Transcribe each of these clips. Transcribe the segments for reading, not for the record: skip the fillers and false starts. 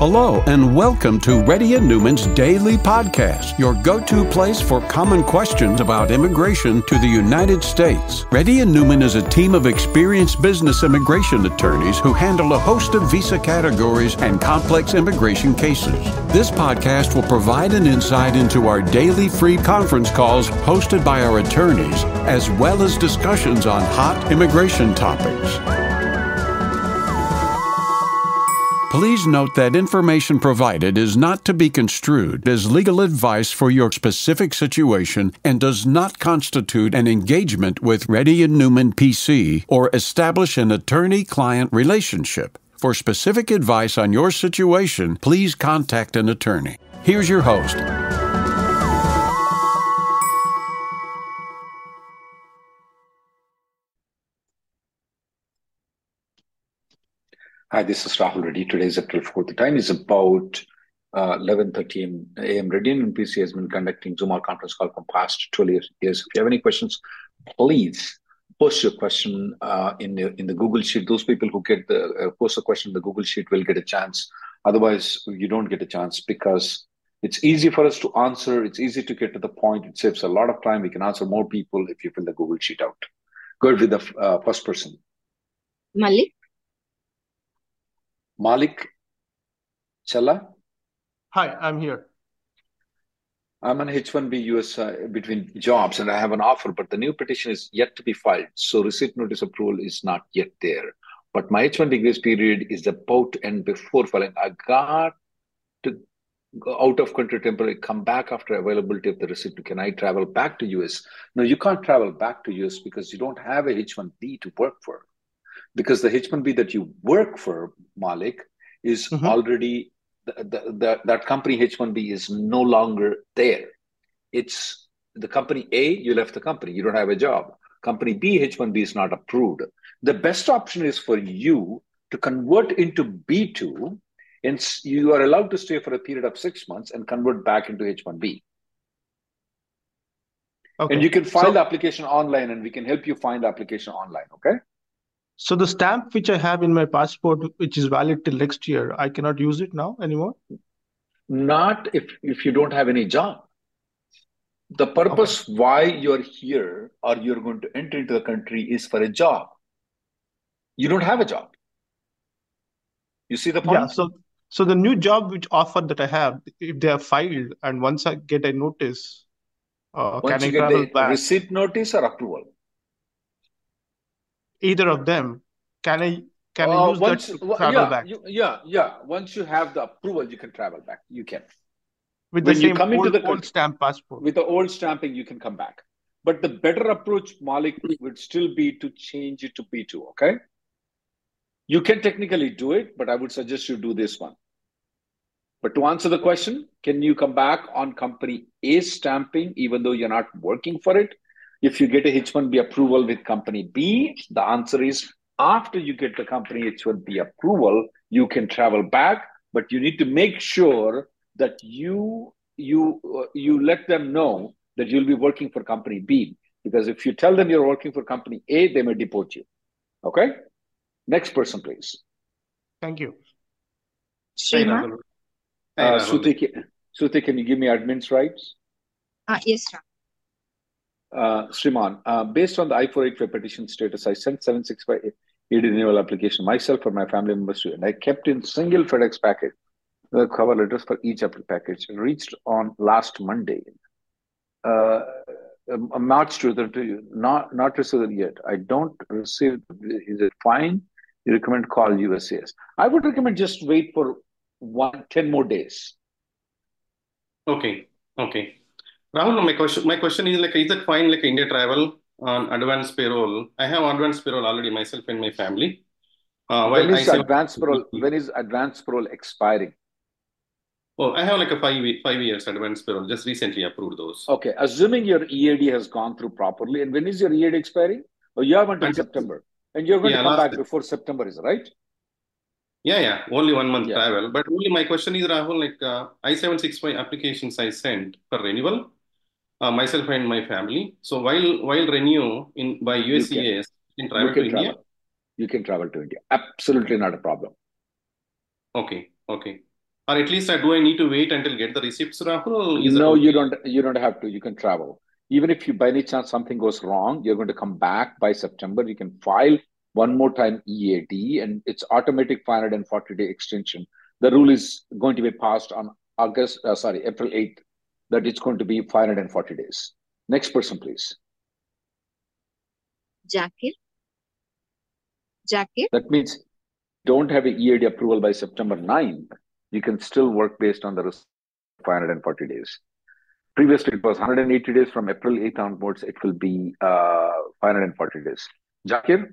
Hello and welcome to Reddy and Newman's Daily Podcast, your go-to place for common questions about immigration to the United States. Reddy and Newman is a team of experienced business immigration attorneys who handle a host of visa categories and complex immigration cases. This podcast will provide an insight into our daily free conference calls hosted by our attorneys, as well as discussions on hot immigration topics. Please note that information provided is not to be construed as legal advice for your specific situation and does not constitute an engagement with Reddy and Newman PC or establish an attorney-client relationship. For specific advice on your situation, please contact an attorney. Here's your host. Hi, this is Rahul Reddy. Today is April 4th. The time is about 11:30 a.m. Reddy and PC has been conducting Zoom conference call for past 12 years. If you have any questions, please post your question in the Google Sheet. Those people who get the post a question in the Google Sheet will get a chance. Otherwise, you don't get a chance because it's easy for us to answer. It's easy to get to the point. It saves a lot of time. We can answer more people if you fill the Google Sheet out. Go ahead with the first person. Malik Challa. Hi, I'm here. I'm an H-1B US between jobs and I have an offer, but the new petition is yet to be filed. So receipt notice approval is not yet there. But my H-1B grace period is about to end before filing. I got to go out of country temporarily, come back after availability of the receipt. Can I travel back to US? No, you can't travel back to US because you don't have a H-1B to work for. Because the H-1B that you work for, Malik, is already, that company H-1B is no longer there. It's the company A, you left the company, you don't have a job. Company B, H-1B is not approved. The best option is for you to convert into B2, and you are allowed to stay for a period of 6 months and convert back into H-1B. Okay. And you can file the application online and we can help you find the application online, okay? So the stamp which I have in my passport, which is valid till next year, I cannot use it now anymore? Not if you don't have any job. The purpose why you're here or you're going to enter into the country is for a job. You don't have a job. You see the point? Yeah, so the new job which offer that I have, if they are filed and once I get a notice, once can you I travel get the back? Receipt notice or approval? Either of them. Can I use that to travel back? Once you have the approval, you can travel back. You can. With the same old stamp passport. With the old stamping, you can come back. But the better approach, Malik, would still be to change it to B2, okay? You can technically do it, but I would suggest you do this one. But to answer the question, can you come back on company A stamping even though you're not working for it? If you get a H-1B approval with company B, the answer is after you get the company H-1B approval, you can travel back, but you need to make sure that you let them know that you'll be working for company B. Because if you tell them you're working for company A, they may deport you. Okay? Next person, please. Thank you. Sriman. Suti, can you give me admin's rights? Yes, sir. Sriman, based on the I-485 petition status, I sent 765 ED renewal application myself or my family members to, and I kept in single FedEx package the cover letters for each package. Reached on last Monday, March 2022, not received yet. I don't receive. Is it fine? You recommend call USCIS. I would recommend just wait for 10 more days. Okay. Rahul, my question is is it fine India travel on advance payroll? I have advance payroll already myself and my family. When is advance payroll expiring? Oh, I have a 5 years advance payroll. Just recently approved those. Okay, assuming your EAD has gone through properly, and when is your EAD expiring? Oh, you have until September, and you're going to come back before September, is right? Yeah. Only 1 month travel. But only my question is, Rahul, I-765 applications I sent for renewal, myself and my family. So while renew by USCIS, you can travel to India? You can travel to India. Absolutely not a problem. Okay. Or at least do I need to wait until get the receipts, Rahul? Is that No, okay? you don't have to. You can travel. Even if you by any chance something goes wrong, you're going to come back by September. You can file one more time EAD, and it's automatic 540-day extension. The rule is going to be passed on April 8th, that it's going to be 540 days. Next person, please. Zakir. That means don't have a EAD approval by September 9th. You can still work based on the 540 days. Previously, it was 180 days. From April 8th onwards, it will be 540 days. Zakir?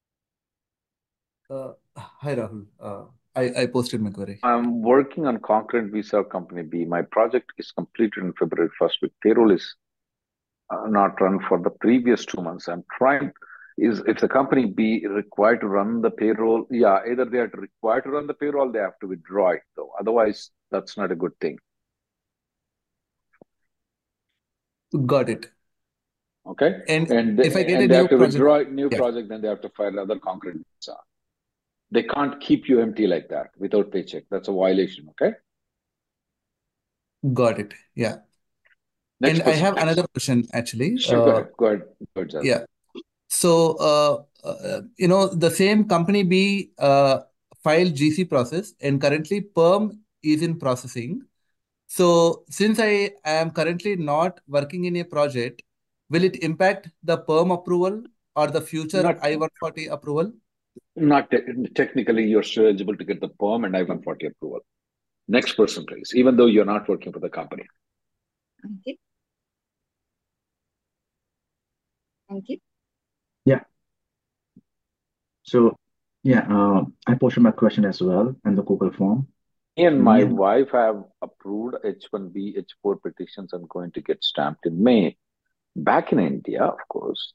Hi, Rahul. I posted my query. I'm working on Concurrent Visa Company B. My project is completed in February 1st week. Payroll is not run for the previous 2 months. I'm trying, if the company B required to run the payroll, either they are required to run the payroll, they have to withdraw it though. Otherwise, that's not a good thing. Got it. Okay. And if I get and a they new have to project, withdraw a new yeah, project, then they have to file another Concurrent Visa. They can't keep you empty like that without paycheck. That's a violation. Okay. got it. Yeah. Next And I person, have please. another question actually. Sure, go ahead, Jasmine. Yeah. So, the same company B filed GC process, and currently perm is in processing. So, since I am currently not working in a project, will it impact the perm approval or the future Not I-140 approval? technically, you're still eligible to get the perm and I-140 approval. Next person, please. Even though you're not working for the company. Okay. Thank you. Yeah. So, I posted my question as well in the Google form. Me and Me my and wife have approved H1B, H4 petitions and going to get stamped in May. Back in India, of course,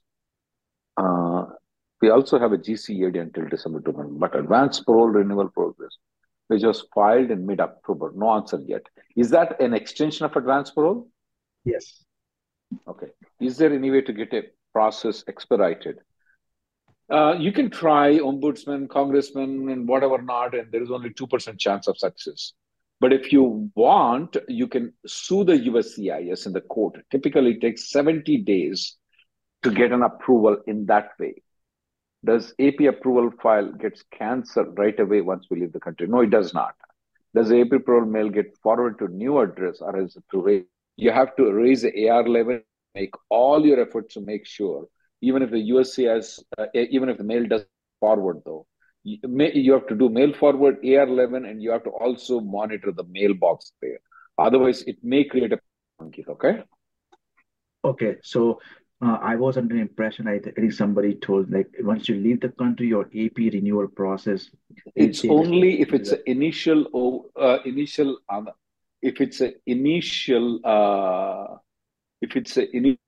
we also have a GCAD until December 2000, but advanced parole renewal progress, which was filed in mid-October. No answer yet. Is that an extension of advanced parole? yes. Okay. Is there any way to get a process expedited? You can try ombudsman, congressman, and whatever not, and there is only 2% chance of success. But if you want, you can sue the USCIS in the court. Typically, it takes 70 days to get an approval in that way. Does AP approval file gets canceled right away once we leave the country? No, it does not. Does the AP approval mail get forwarded to new address, or is it to raise? You have to raise the AR level, make all your efforts to make sure, even if the USCIS, even if the mail doesn't forward though, you have to do mail forward AR11, and you have to also monitor the mailbox there. Otherwise, it may create a monkey. Okay. Okay. So, I was under the impression, I think somebody told, like, once you leave the country, your AP renewal process, It's they just only if it's that. an initial if it's an initial if it's an initial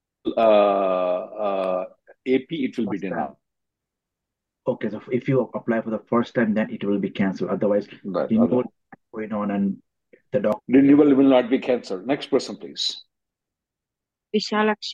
AP, it will be First time. denied. Okay, so if you apply for the first time, then it will be canceled. Otherwise, Right. renewal going on and the doc. Renewal will not be cancelled. Next person, please. Vishalakshi.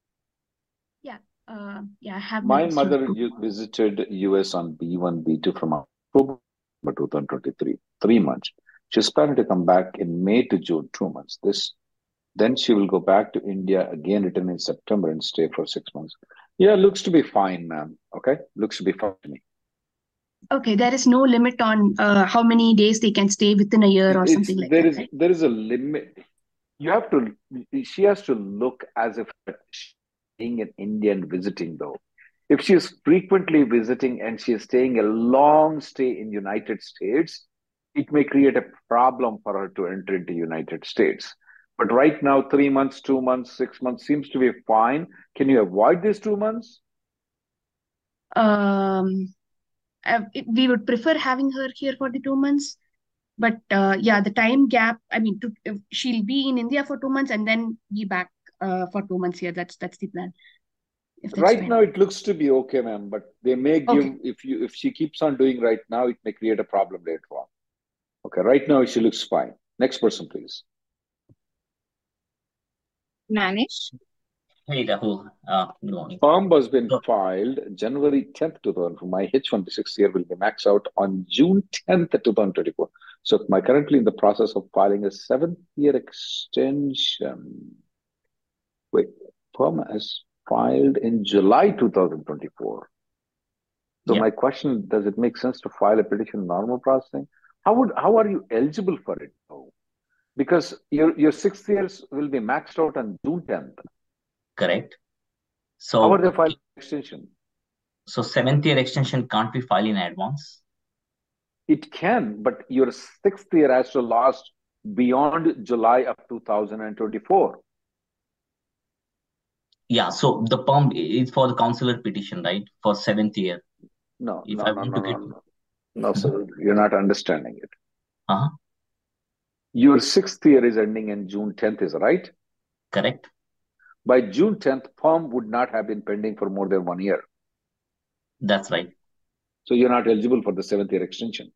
I have My my mother question. visited US on B1, B2 from October 2023, 3 months. She's planning to come back in May to June, 2 months. Then she will go back to India again, return in September and stay for 6 months. Yeah, looks to be fine, ma'am. Okay, looks to be fine to me. Okay, there is no limit on how many days they can stay within a year or something like that, right? There is a limit. She has to look as if she's staying in India and visiting though. If she is frequently visiting and she is staying a long stay in United States, it may create a problem for her to enter into United States. But right now, 3 months, 2 months, 6 months seems to be fine. Can you avoid these 2 months? We would prefer having her here for the 2 months, but the time gap. I mean, she'll be in India for 2 months and then be back for 2 months here. That's the plan. If that's Right fine. now, it looks to be okay, ma'am. But they may give Okay. if she keeps on doing right now, it may create a problem later on. Okay, right now she looks fine. Next person, please. Manish. Hey Rahul, good morning. Form has been So, filed January 10th, 2000. My H1B 6 year will be maxed out on June 10th, 2024. So my currently in the process of filing a 7th-year extension. Wait, perm has filed in July 2024. So Yeah. my question, does it make sense to file a petition in normal processing? How are you eligible for it though? Because your 6 years will be maxed out on June 10th. Correct. How are So they filing extension? so 7th-year extension can't be filed in advance. It can, but your 6th year has to last beyond July of 2024. Yeah. So the perm is for the consular petition, right? For 7th year. No, If no, I no, want no, to get. no, no. No, sir, you're not understanding it. Uh-huh. Your 6th year is ending in June 10th, is right? Correct. By June 10th, perm would not have been pending for more than 1 year. That's right. So you're not eligible for the 7th-year extension.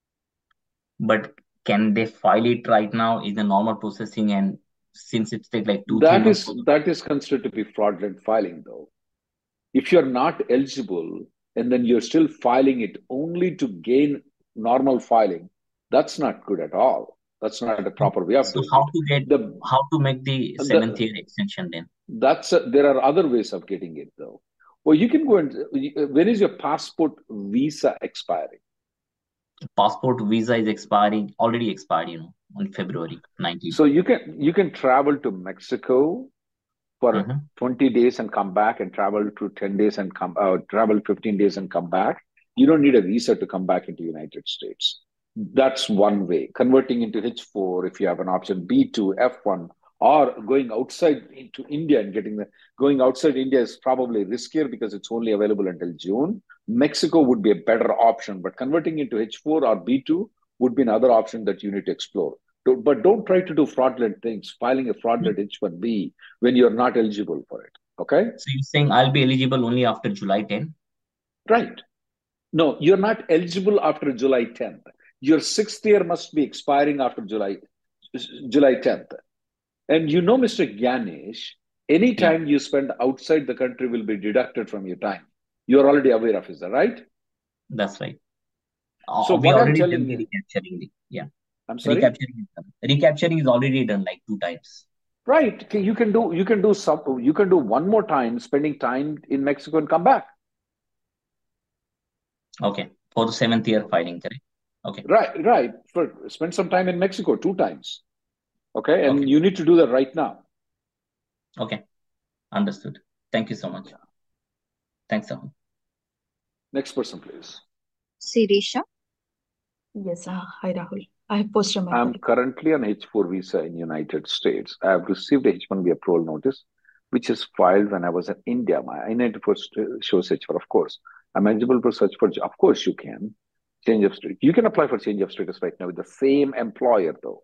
But can they file it right now in the normal processing? And since it's take like 2-3 That months. is considered to be fraudulent filing, though. If you're not eligible and then you're still filing it only to gain normal filing, that's not good at all. That's not a proper way of So doing how it. how to make the 7th-year extension then? There are other ways of getting it, though. Well, you can go and when is your passport visa expiring? Passport visa is already expired, on February 19th. So you can travel to Mexico for 20 days and come back, and travel to 10 days and travel 15 days and come back. You don't need a visa to come back into the United States. That's one way. Converting into H4, if you have an option, B2, F1, or going outside into India and going outside India is probably riskier because it's only available until June. Mexico would be a better option, but converting into H4 or B2 would be another option that you need to explore. But don't try to do fraudulent things, filing a fraudulent H1B when you're not eligible for it. Okay? So you're saying I'll be eligible only after July 10th? Right. No, you're not eligible after July 10th. Your 6th-year must be expiring after July 10th. And Mr. Ganesh, any time you spend outside the country will be deducted from your time. You're already aware of it, is that right? That's right. So we what I'm already telling done the you, recapturing. Yeah. I'm sorry? Recapturing is already done like 2 times. Right. You can do one more time, spending time in Mexico and come back. Okay. For the 7th-year filing, correct? Okay. Right. Spend some time in Mexico 2 times. Okay. And you need to do that right now. Okay. Understood. Thank you so much. Yeah. Thanks, Rahul. Next person, please. Sirisha. Yes. Hi, Rahul. I have posted my I'm query. currently on H4 visa in United States. I have received a H1B approval notice, which is filed when I was in India. My I-94 shows H4, of course. I'm eligible for search for job. Of course, you can. Change of status. You can apply for change of status right now with the same employer, though.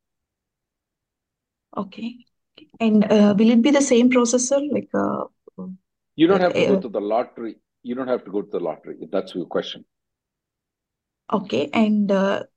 Okay. And will it be the same processor? You don't have to go to the lottery. You don't have to go to the lottery, if that's your question. Okay. And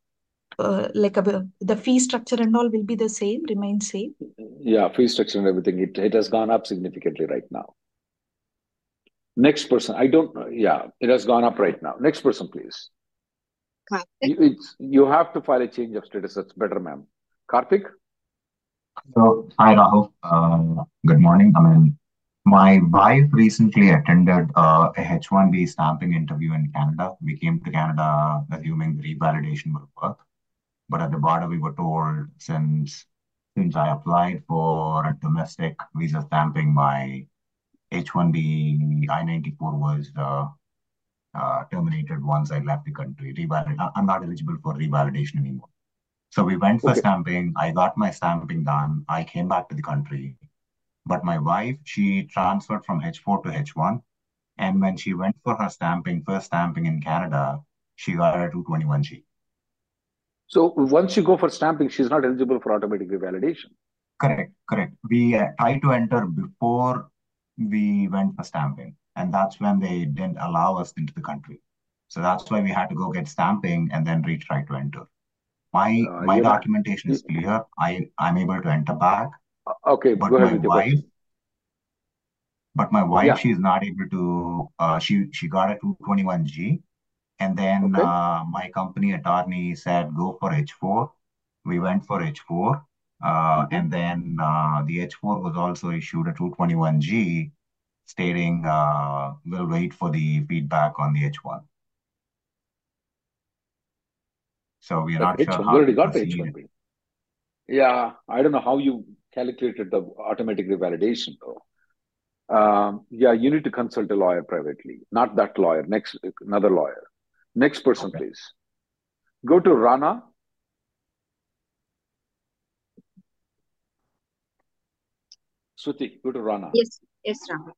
the fee structure and all will be the same, remain same? Yeah, fee structure and everything. It has gone up significantly right now. Next person. It has gone up right now. Next person, please. Karthik. You have to file a change of status. That's better, ma'am. Karthik? So, hi Rahul. Good morning. My wife recently attended a H1B stamping interview in Canada. We came to Canada assuming the revalidation will work. But at the border, we were told since I applied for a domestic visa stamping, my H1B I-94 was terminated once I left the country. I'm not eligible for revalidation anymore. So we went for stamping. I got my stamping done. I came back to the country. But my wife, she transferred from H4 to H1. And when she went for her first stamping in Canada, she got a 221G. So once you go for stamping, she's not eligible for automatic revalidation. Correct. We tried to enter before we went for stamping. And that's when they didn't allow us into the country. So that's why we had to go get stamping and then retry to enter. My documentation is clear. I'm able to enter back. Okay, but go ahead with your question. But my wife, she's not able to. She got a 221G, And then Okay. my company attorney said, go for H4. We went for H4. And then the H4 was also issued a 221G stating we'll wait for the feedback on the H1. So we are But not sure H1, you how already to got the proceed. H1B. Yeah, I don't know how you calculated the automatic revalidation though. Yeah, you need to consult a lawyer privately, not that lawyer, another lawyer. Next person, Okay. please. Go to Rana. Shruti, go to Rana. Yes, yes, Rahul.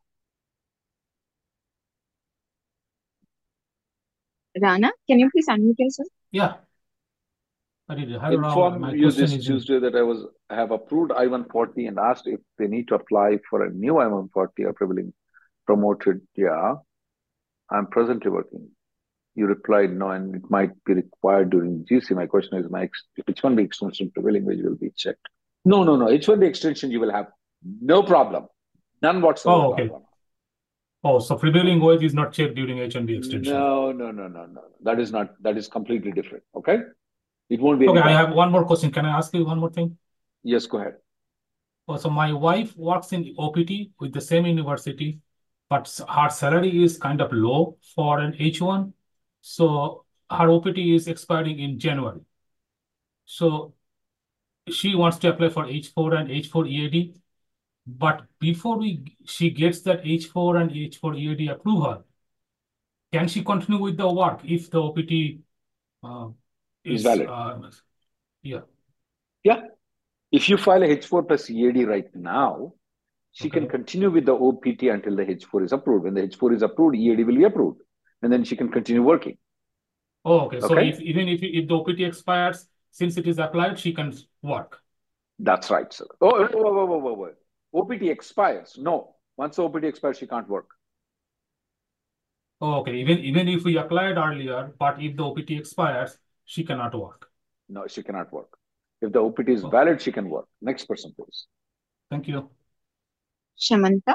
Rana, can you please unmute yourself? Yeah, I did. Hello, Rahul. Inform My you question this is in. Tuesday that I have approved I-140 and asked if they need to apply for a new I-140 or prevailing promoted. Yeah, I'm presently working. You replied no, and it might be required during GC. My question is, H1B extension prevailing wage will be checked. No. H1B extension you will have no problem, none whatsoever. Oh, okay. Oh, so prevailing wage is not checked during H1B extension. No. That is completely different. Okay, it won't be. Okay, any I problem. have one more question. Can I ask you one more thing? Yes, go ahead. Oh, so my wife works in OPT with the same university, but her salary is kind of low for an H1. So her OPT is expiring in January. So she wants to apply for H4 and H4 EAD. But before she gets that H4 and H4 EAD approval, can she continue with the work if the OPT Is valid. Yeah. If you file a H4 plus EAD right now, she can continue with the OPT until the H4 is approved. When the H4 is approved, EAD will be approved, and then she can continue working. Oh, okay. So even if the OPT expires, since it is applied, she can work. That's right, sir. Oh. OPT expires. No. Once the OPT expires, she can't work. Oh, okay. Even if we applied earlier, but if the OPT expires, she cannot work. No, she cannot work. If the OPT is valid, she can work. Next person, please. Thank you. Shamanta.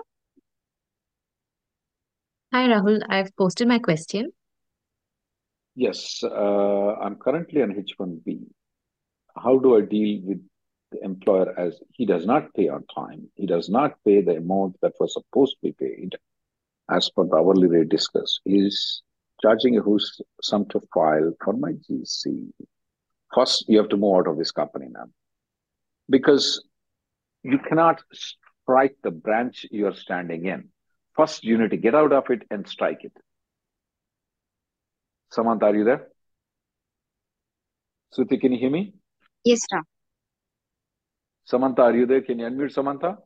Hi, Rahul. I've posted my question. Yes, I'm currently on H1B. How do I deal with the employer as he does not pay on time? He does not pay the amount that was supposed to be paid as per the hourly rate discussed. He's charging a huge sum to file for my GC. First, you have to move out of this company now, because you cannot strike the branch you are standing in. First, you need to get out of it and strike it. Samantha, are you there? Shruti, can you hear me? Yes, Ram. Samantha, are you there? Can you unmute Samantha?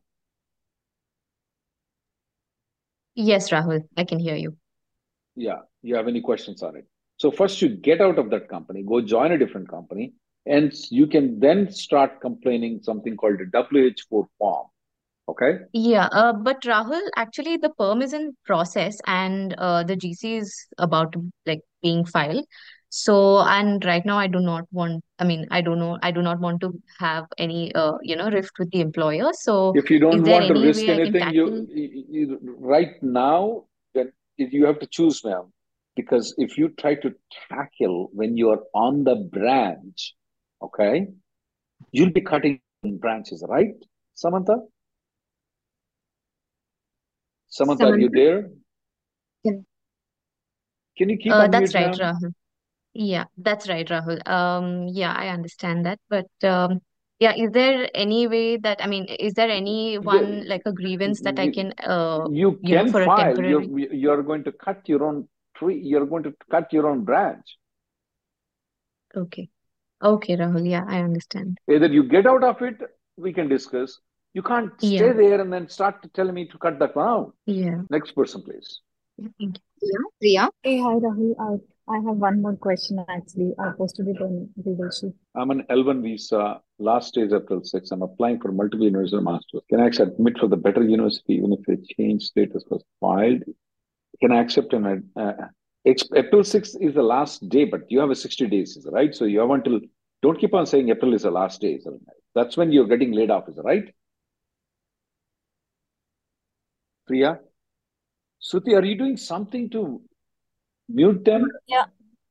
Yes, Rahul, I can hear you. Yeah, you have any questions on it? So first you get out of that company, go join a different company, and you can then start complaining something called a WH4 form. Okay? Yeah, but Rahul, actually the perm is in process and the GC is about to being filed. So, and right now I do not want, I do not want to have any, rift with the employer. So if you don't is there want to any risk way I can anything, tackle? you right now, then you have to choose, ma'am. Because if you try to tackle when you are on the branch, okay, you'll be cutting branches, right, Samantha? Samantha, are you there? Can you keep That's unmute, right, ma'am? Rahul. Yeah, that's right, Rahul. Yeah, I understand that. But yeah, is there any way that, is there anyone like a grievance that I can, You can for a file. temporary? You're going to cut your own tree. You're going to cut your own branch. Okay. Okay, Rahul. Yeah, I understand. Either you get out of it, we can discuss. You can't stay Yeah. there and then start to tell me to cut that one out. Yeah. Next person, please. Thank Yeah, Priya. Hey, hi Rahul. I have one more question actually. I posted it on Google Sheet. I'm on L1 visa. Last stage April 6. I'm applying for multiple university masters. Can I submit for the better university even if a change status was filed? Can I accept an April 6th is the last day, but you have a 60 days, right? So you have until, don't keep on saying April is the last day. That's when you're getting laid off, is it right? Priya? Shruti, are you doing something to mute them? Yeah.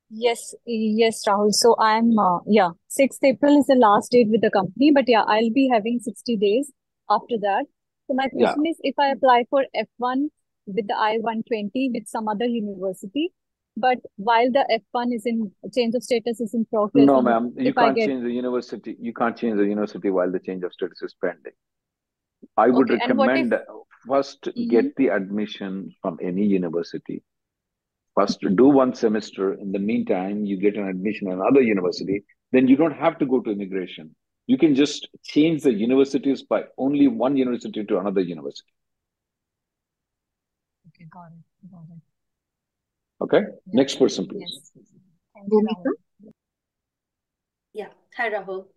Yes, Rahul. So I'm, 6th April is the last date with the company, but yeah, I'll be having 60 days after that. So my Yeah. question is, if I apply for F1 with the I-120 with some other university, but while the F1 is in change of status is in progress, No, and ma'am. You if I can't get, change the university. You can't change the university while the change of status is pending. I would okay, and what if, recommend first Mhm. get the admission from any university. First, do one semester. In the meantime, you get an admission in another university. Then you don't have to go to immigration. You can just change the universities by only one university to another university. Okay, got it, got it. Okay? Yeah, Next person, please. yes. Thank you, Bhumika? Rahul. Yeah. Hi, Rahul.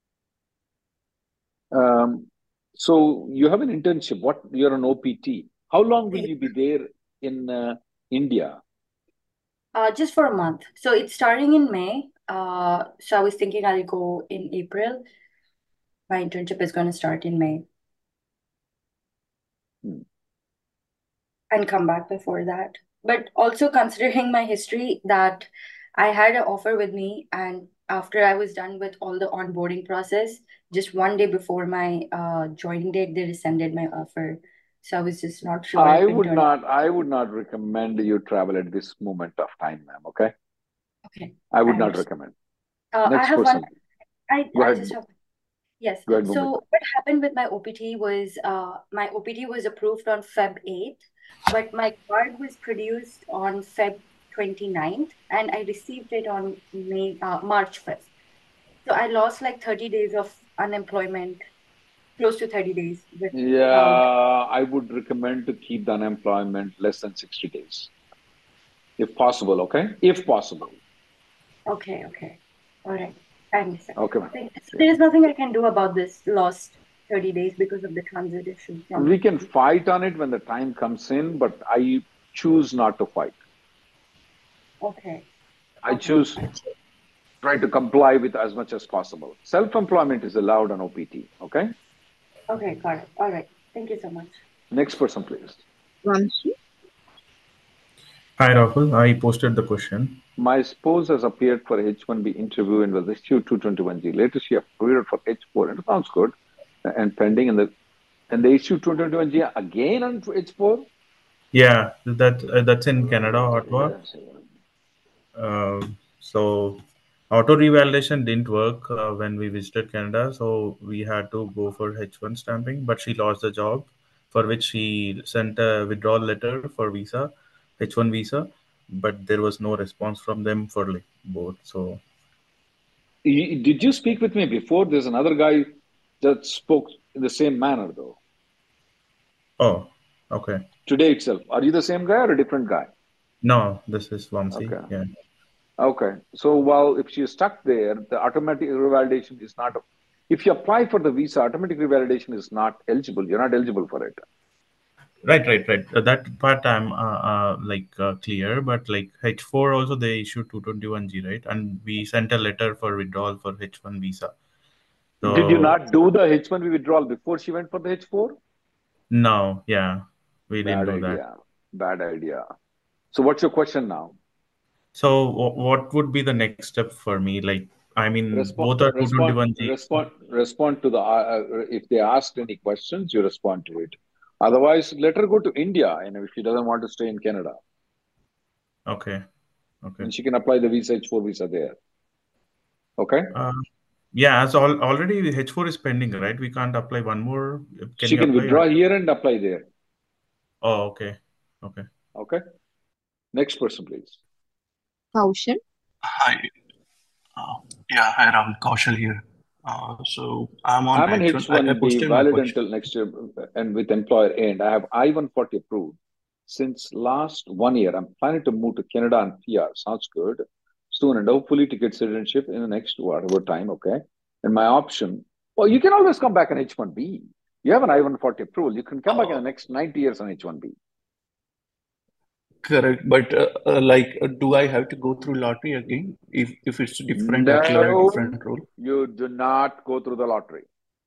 So you have an internship. What you're an OPT. How long will you be there in India? Just for a month. So it's starting in May. So I was thinking I'll go in April. My internship is going to start in May Hmm. and come back before that. But also considering my history, that I had an offer with me, and after I was done with all the onboarding process, just one day before my joining date, they rescinded my offer. So I was just not sure I if would internship. not. I would not recommend you travel at this moment of time, ma'am. Okay. Okay, I I would not understand. recommend. I Next have one. person. I Go I ahead. just have. Yes. Go ahead, Bhumika. So what happened with my OPT was my OPT was approved on Feb 8th, but my card was produced on Feb 29th, and I received it on March 5th. So I lost like 30 days of unemployment, close to 30 days with Yeah, I would recommend to keep the unemployment less than 60 days, if possible. Okay, if possible. okay. All right. I understand. Okay, ma'am. So there's nothing I can do about this lost 30 days because of the transit issue from We can fight on it when the time comes in, but I choose not to fight. Okay. I choose try to comply with as much as possible. Self-employment is allowed on OPT. Okay. Okay, got it. All right. Thank you so much. Next person, please. Vamshi? Hi, Rahul. I posted the question. My spouse has appeared for H1B interview and was issued 221G. Later, she appeared for H4, and it sounds good. And pending, and they issued 221G again on H4. Yeah, that's in Canada, Ottawa. So auto revalidation didn't work when we visited Canada, so we had to go for H1 stamping. But she lost the job, for which she sent a withdrawal letter for visa, H1 visa, but there was no response from them for like both. So Did you speak with me before? There's another guy that spoke in the same manner, though. oh, okay. Today itself. Are you the same guy or a different guy? No, this is Vamsi. Okay. Yeah. Okay. So while if she's stuck there, the automatic revalidation is not. If you apply for the visa, automatic revalidation is not eligible. You're not eligible for it. Right. That part I'm clear, but like H4 also they issued 221G, right? And we sent a letter for withdrawal for H1 visa. Did you So not do the H1B withdrawal before she went for the H4? no, yeah, we didn't Bad do that. idea. Bad idea. So what's your question now? So what would be the next step for me? Like, I mean, both are 221G. Respond to the if they ask any questions, you respond to it. Otherwise, let her go to India, if she doesn't want to stay in Canada. Okay. And she can apply the visa H4 visa there. Okay. Yeah, as already the H4 is pending, right? We can't apply one more. She can withdraw here and apply there. Oh, okay. Okay. Next person, please. Kaushal? Hi. Hi, Rahul. Kaushal here. So I'm on I'm an H1. I H1B posted my valid question. until next year and with employer end. I have I-140 approved. Since last 1 year, I'm planning to move to Canada and PR. Sounds good. Soon and hopefully to get citizenship in the next whatever time, okay? And my option, well, you can always come back on H1B. You have an I-140 approval. You can come back in the next 90 years on H1B. Correct. But do I have to go through lottery again if it's different, No, different role? you do not go through the lottery.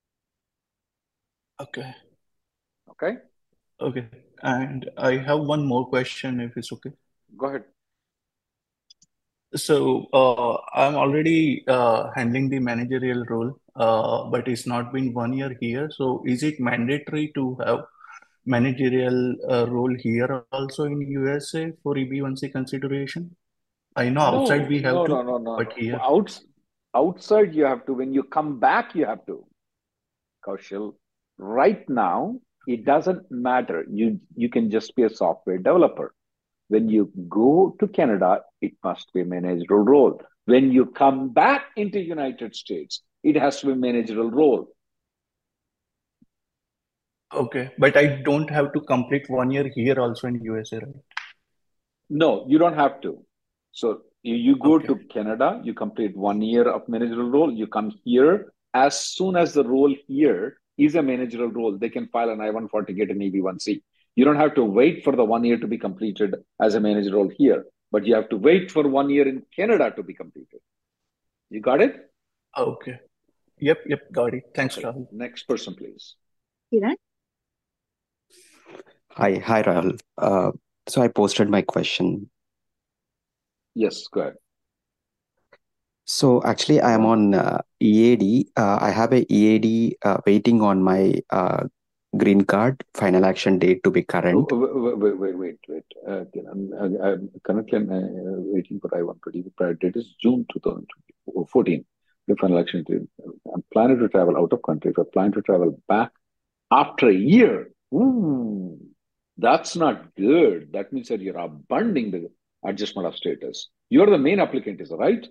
Okay. Okay? Okay. And I have one more question if it's okay. Go ahead. So I'm already handling the managerial role, but it's not been 1 year here. So is it mandatory to have managerial role here also in USA for EB1C consideration? I know outside No, we have no, to, no, no, no, but no. here. Outside you have to. When you come back, you have to. Kaushal, right now, it doesn't matter. You can just be a software developer. When you go to Canada, it must be a managerial role. When you come back into United States, it has to be a managerial role. Okay, but I don't have to complete 1 year here also in USA, right? No, you don't have to. So you go Okay. to Canada, you complete 1 year of managerial role, you come here. As soon as the role here is a managerial role, they can file an I-140, get an EB1C. You don't have to wait for the 1 year to be completed as a managerial role here, but you have to wait for 1 year in Canada to be completed. You got it? Okay. Yep, got it. Thanks, Okay. Rahul. Next person, please. Kiran? Hi, Rahul. So I posted my question. Yes, go ahead. So actually, I am on EAD. I have a EAD waiting on my green card final action date to be current. Wait. Currently, I'm waiting for I-140. The prior date is June 2014. The final action date. I'm planning to travel out of country. If I plan to travel back after a year, that's not good. That means that you're abandoning the adjustment of status. You're the main applicant, is that right?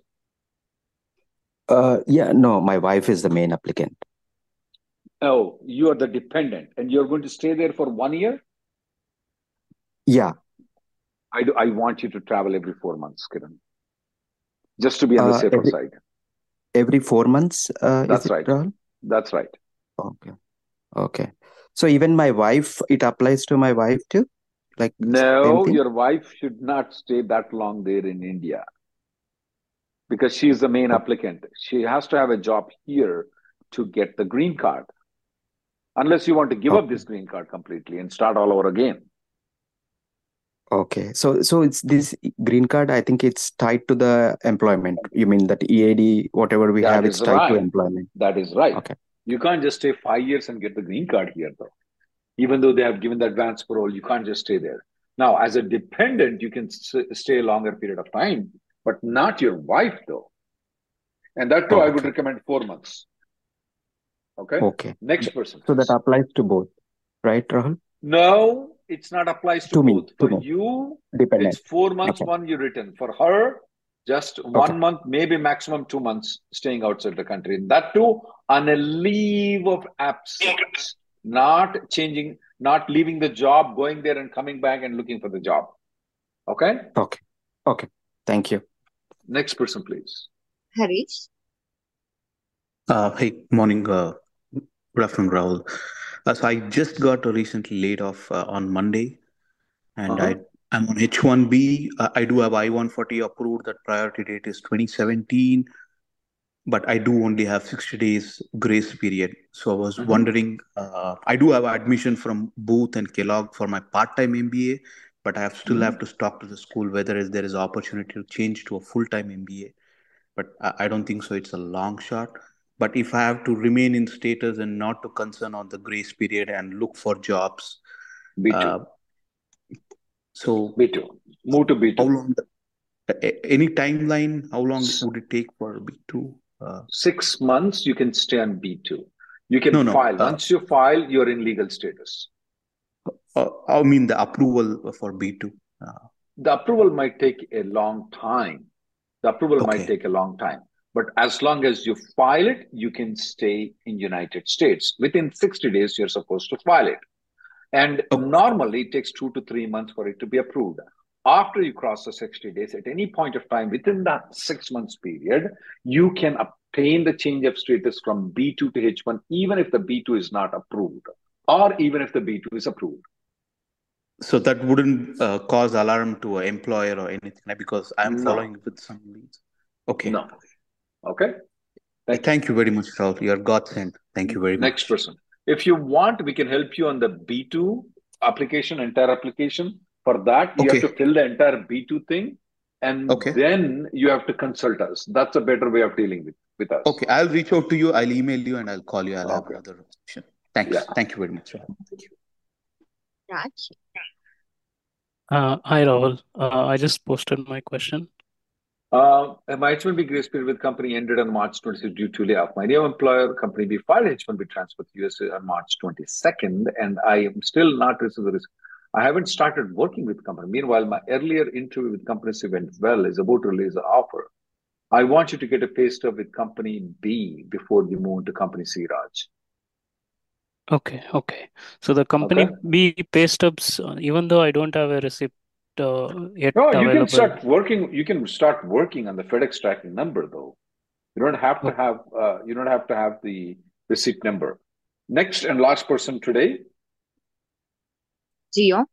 Yeah, no, my wife is the main applicant. Oh, you are the dependent, and you're going to stay there for 1 year? Yeah. I want you to travel every 4 months, Kiran, just to be on the safer side. Every 4 months, That's is it, right. Rahul? That's right. Okay. So even my wife, it applies to my wife too? Like same No, thing? your wife should not stay that long there in India because she's the main applicant. She has to have a job here to get the green card, unless you want to give up this green card completely and start all over again. Okay. So it's this green card, I think it's tied to the employment. You mean that EAD, whatever we have, That it's is tied to right. employment. That is right. Okay. You can't just stay 5 years and get the green card here, though. Even though they have given the advance parole, you can't just stay there. Now, as a dependent, you can stay a longer period of time, but not your wife, though. And that too, I would recommend 4 months. Okay? Next person. So that applies to both, right, Rahul? No, it's not applies to me, both. to For me. you, Dependent. it's 4 months, Okay. 1 year written. For her, just 1 month, maybe maximum 2 months staying outside the country. And that too on a leave of absence, not changing, not leaving the job, going there and coming back and looking for the job. Okay? Okay. Thank you. Next person, please. Harish? Hey, morning. Good afternoon, Rahul. So I just got recently laid off on Monday, and I'm on H1B. I do have I-140 approved. That priority date is 2017, but I do only have 60 days grace period. So I was wondering, I do have admission from Booth and Kellogg for my part-time MBA, but I still have to talk to the school whether there is opportunity to change to a full-time MBA. But I don't think so. It's a long shot. But if I have to remain in status and not to concern on the grace period and look for jobs, B2. So B2. Move to B2. How long? Any timeline? How long would it take for B2? 6 months. You can stay on B2. You can file. Once you file, you're in legal status. I mean the approval for B2. The approval might take a long time. But as long as you file it, you can stay in United States. Within 60 days, you're supposed to file it. And normally it takes 2 to 3 months for it to be approved. After you cross the 60 days, at any point of time within that 6 months period, you can obtain the change of status from B2 to H1, even if the B2 is not approved, or even if the B2 is approved. So that wouldn't cause alarm to an employer or anything, because I'm following with some leads. Okay. No. Okay. Thank you very much, Rahul. You're godsend. Thank you very much. Next person. If you want, we can help you on the B2 application, entire application. For that, you have to fill the entire B2 thing and Okay. then you have to consult us. That's a better way of dealing with us. Okay. I'll reach out to you. I'll email you and I'll call you. I'll have Okay. another question. Thanks. Yeah. Thank you very much, Rahul. Thank you. Raj. Hi, Rahul. I just posted my question. My H1B grace period with company ended on March 26th due to layoff. My new employer, company B, filed H1B transfer to USA on March 22nd, and I am still not receiving the risk. I haven't started working with the company. Meanwhile, my earlier interview with company C went well, is about to release an offer. I want you to get a pay stub with company B before you move to company C, Raj. Okay. So the company Okay? B pay stubs, even though I don't have a receipt yet No, you can available. start working. You can start working on the FedEx tracking number, though. You don't have to have. You don't have to have the receipt number. Next and last person today. Gio.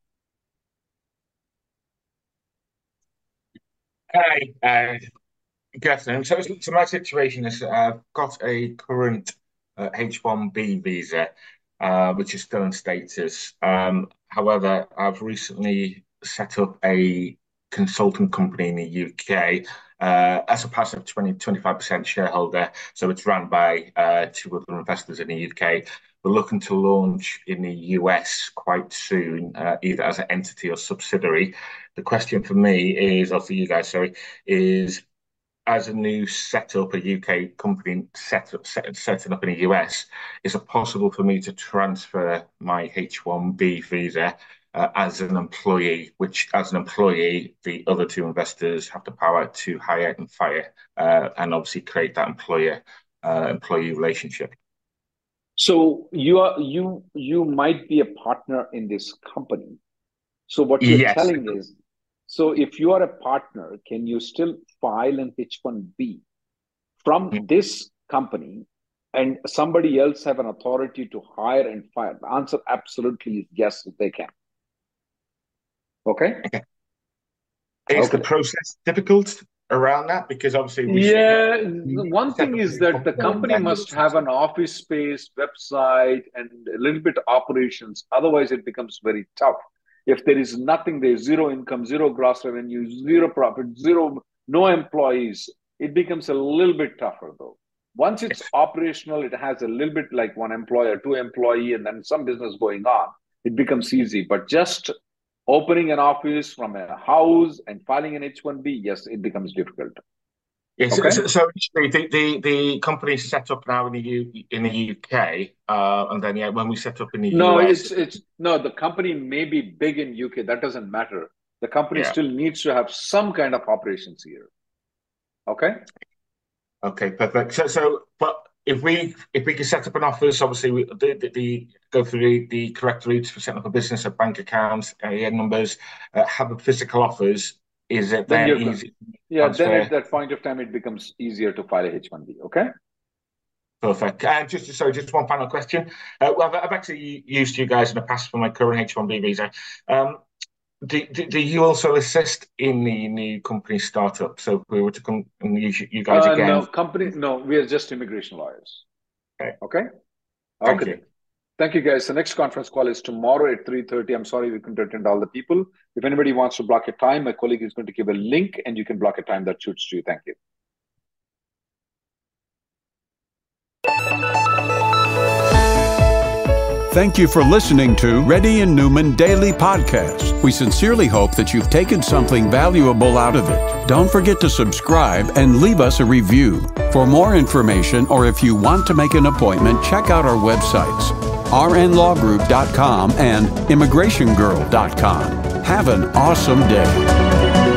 Hi, good afternoon. So my situation is I've got a current H1B visa, which is still in status. However, I've recently set up a consulting company in the UK as a passive 25% shareholder. So it's run by two other investors in the UK. We're looking to launch in the US quite soon, either as an entity or subsidiary. The question for me is, or for you guys, sorry, is as a new setup, a UK company setting up in the US, is it possible for me to transfer my H1B visa as an employee, which as an employee, the other two investors have the power to hire and fire and obviously create that employee relationship? So you might be a partner in this company. So what you're Yes. telling is, so if you are a partner, can you still file an H1B from this company and somebody else have an authority to hire and fire? The answer absolutely is yes, they can. Okay? Is the process difficult around that? Because obviously one thing is that the company must have an office space, website, and a little bit of operations. Otherwise, it becomes very tough. If there is nothing, there's zero income, zero gross revenue, zero profit, no employees, it becomes a little bit tougher though. Once it's operational, it has a little bit like one employer, two employee, and then some business going on, it becomes easy. But just opening an office from a house and filing an H1B, yes, it becomes difficult. Yes. Okay? So the company is set up now in the UK, and then when we set up in the US. The company may be big in UK. That doesn't matter. The company still needs to have some kind of operations here. Okay. Okay, perfect. But if we can set up an office, obviously we go through the correct routes for setting up a business, of bank accounts, AEN numbers, have a physical offers. Is it then easy? Yeah, then at that point of time, it becomes easier to file a H1B. Okay. Perfect. Just one final question. Well, I've actually used you guys in the past for my current H1B visa. Do you also assist in the new company startup? So if we were to come and use you guys again? No, we are just immigration lawyers. Okay. Thank you. Thank you, guys. The next conference call is tomorrow at 3:30. I'm sorry we couldn't attend all the people. If anybody wants to block a time, my colleague is going to give a link and you can block a time that suits you. Thank you. Thank you for listening to Reddy and Newman Daily Podcast. We sincerely hope that you've taken something valuable out of it. Don't forget to subscribe and leave us a review. For more information or if you want to make an appointment, check out our websites, rnlawgroup.com and immigrationgirl.com. Have an awesome day.